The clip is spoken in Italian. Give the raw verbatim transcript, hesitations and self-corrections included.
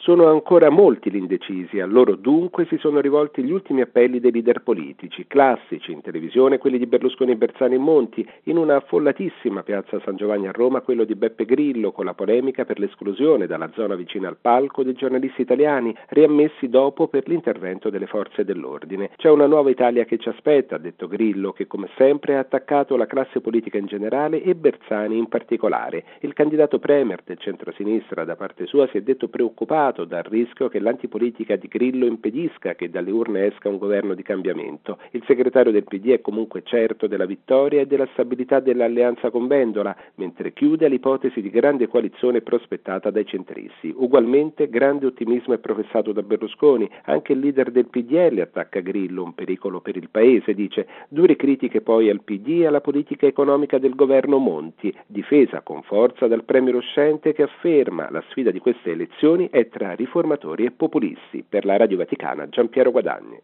Sono ancora molti gli indecisi, a loro dunque si sono rivolti gli ultimi appelli dei leader politici, classici in televisione quelli di Berlusconi, Bersani e Monti, in una affollatissima piazza San Giovanni a Roma quello di Beppe Grillo con la polemica per l'esclusione dalla zona vicina al palco dei giornalisti italiani, riammessi dopo per l'intervento delle forze dell'ordine. C'è una nuova Italia che ci aspetta, ha detto Grillo, che come sempre ha attaccato la classe politica in generale e Bersani in particolare. Il candidato premier del centrosinistra da parte sua si è detto preoccupato dal rischio che l'antipolitica di Grillo impedisca che dalle urne esca un governo di cambiamento. Il segretario del P D è comunque certo della vittoria e della stabilità dell'alleanza con Vendola, mentre chiude l'ipotesi di grande coalizione prospettata dai centristi. Ugualmente grande ottimismo è professato da Berlusconi, anche il leader del P D L attacca Grillo, un pericolo per il paese, dice, dure critiche poi al P D e alla politica economica del governo Monti, difesa con forza dal premier uscente che afferma la sfida di queste elezioni è tra riformatori e populisti. Per la Radio Vaticana, Giampiero Guadagni.